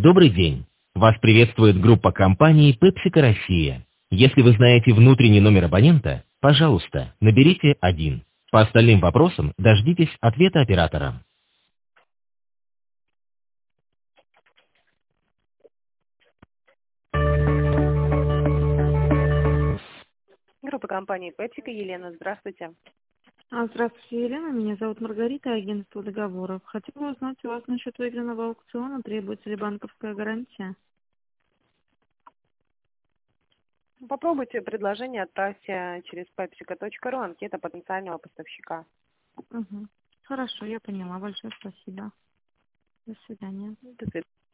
Добрый день. Вас приветствует группа компаний PepsiCo Россия. Если вы знаете внутренний номер абонента, пожалуйста, наберите 1. По остальным вопросам дождитесь ответа оператора. Группа компаний PepsiCo, Елена, здравствуйте. Здравствуйте, Елена. Меня зовут Маргарита, агентство договоров. Хотела узнать у вас насчет выигранного аукциона, требуется ли банковская гарантия? Попробуйте предложение, отправьте через pepsico.ru, анкета потенциального поставщика. Угу. Хорошо, я поняла. Большое спасибо. До свидания. До свидания.